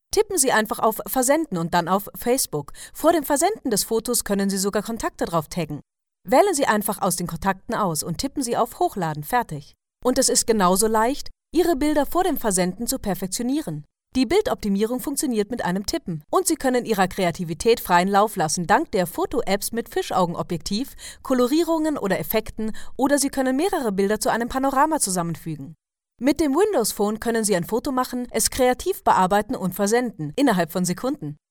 Tippen Sie einfach auf Versenden und dann auf Facebook. Vor dem Versenden des Fotos können Sie sogar Kontakte drauf taggen. Wählen Sie einfach aus den Kontakten aus und tippen Sie auf Hochladen, fertig. Und es ist genauso leicht, Ihre Bilder vor dem Versenden zu perfektionieren. Die Bildoptimierung funktioniert mit einem Tippen. Und Sie können Ihrer Kreativität freien Lauf lassen, dank der Foto-Apps mit Fischaugenobjektiv, Kolorierungen oder Effekten, oder Sie können mehrere Bilder zu einem Panorama zusammenfügen. Mit dem Windows Phone können Sie ein Foto machen, es kreativ bearbeiten und versenden, innerhalb von Sekunden.